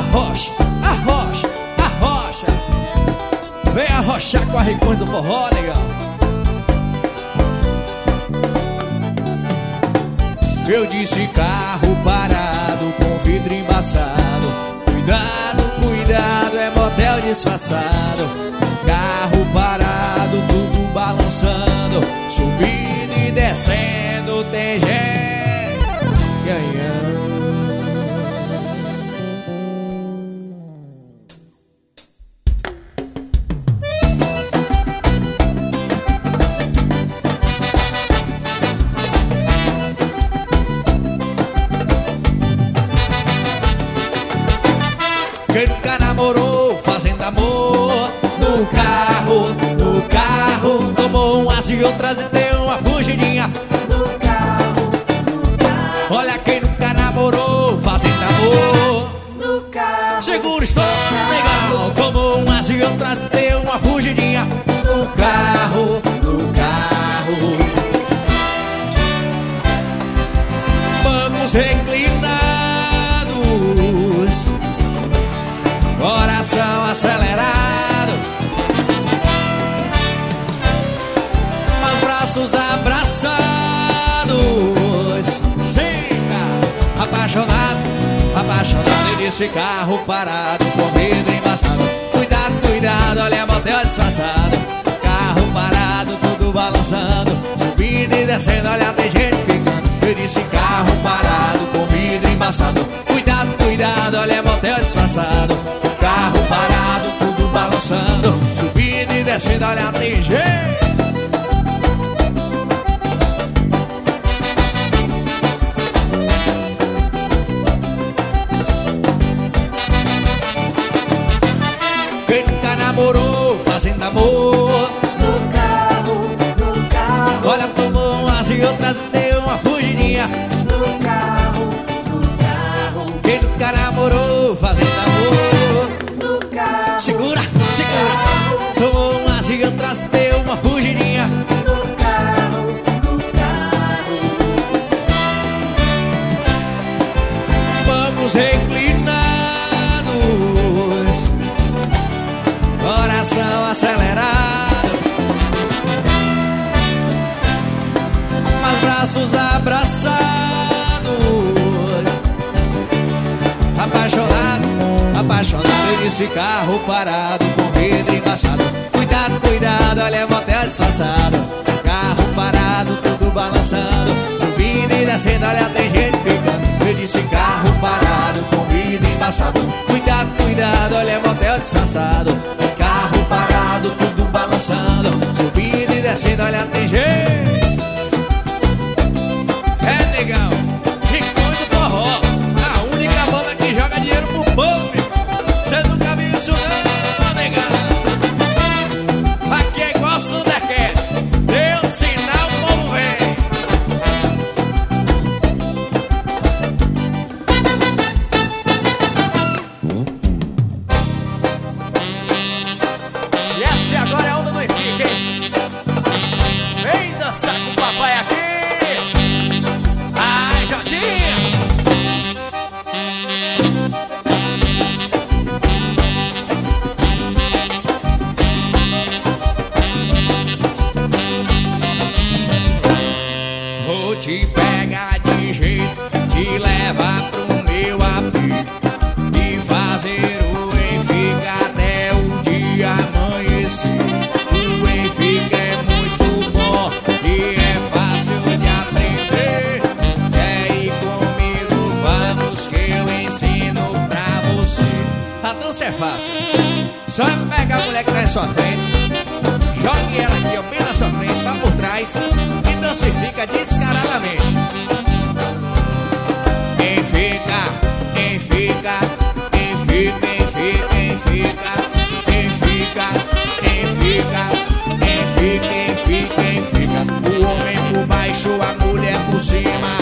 Arrocha, arrocha, arrocha. Vem arrochar com a rincões do forró, negão. Eu disse carro parado com vidro embaçado. Cuidado, cuidado, é motel disfarçado. Carro parado, tudo balançando. Subindo e descendo, tem gente ganhando. Quem nunca namorou fazendo amor no carro, tomou umas e outras e deu uma fugidinha no carro. Olha quem nunca namorou fazendo amor no carro. Segura história legal, tomou umas e outras e deu uma fugidinha no carro, no carro. Bancos reclinados, coração acelerado, mas braços abraçados. Chega, apaixonado, apaixonado. E desse carro parado com vidro embaçado. Cuidado, cuidado, olha motel disfarçado. Carro parado, tudo balançando. Subindo e descendo, olha tem gente ficando. Eu disse carro parado com vidro embaçado. Cuidado, cuidado, olha motel disfarçado. Carro parado, tudo balançando. Subindo e descendo, olha tem gente. Quem nunca namorou fazendo amor no carro, no carro. Olha, tomou umas e outras e deu uma fugidinha no carro, no carro. Quem nunca namorou fazendo amor no carro. Segura, segura. Tomou umas e outras e deu uma fugidinha no carro, no carro. Vamos reclinados, coração acelerado, mas braços abraçados. Apaixonado, apaixonado. Eu disse carro parado com vidro embaçado. Cuidado, cuidado, olha motel disfarçado. Carro parado, tudo balançando. Subindo e descendo, olha tem gente ficando. Eu disse carro parado com vidro embaçado. Cuidado, cuidado, olha motel disfarçado. Carro parado, tudo balançando. Subindo e descendo, olha tem gente. É negão, rincões do forró, a única banda que joga dinheiro pro povo. Cê nunca viu isso não, negão. Aqui é igual no Dequetes. Deu sinal, o povo vem. E essa agora é a onda do Henrique, hein? Vem dançar com o papai aqui. Ai, Jotinha. Vou te pegar de jeito, te levar pro meu apê e fazer o Benfica até o dia amanhecer. O Benfica é muito bom e é fácil de aprender. Quer ir comigo? Vamos que eu ensino pra você. A dança é fácil, só pega a mulher que tá em sua frente, jogue ela aqui, ó, bem na sua frente, vá por trás e dança-fica descaradamente. Quem fica, quem fica, quem fica, quem fica, quem fica, quem fica, quem fica, quem fica, quem fica, quem fica. O homem por baixo, a mulher por cima.